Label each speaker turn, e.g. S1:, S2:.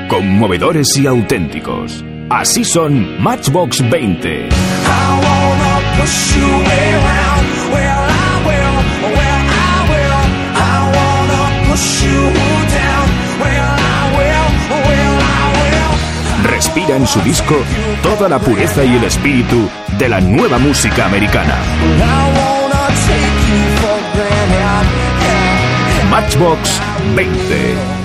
S1: Conmovedores y auténticos. Así son Matchbox 20. Respira en su disco toda la pureza y el espíritu de la nueva música americana. Matchbox 20.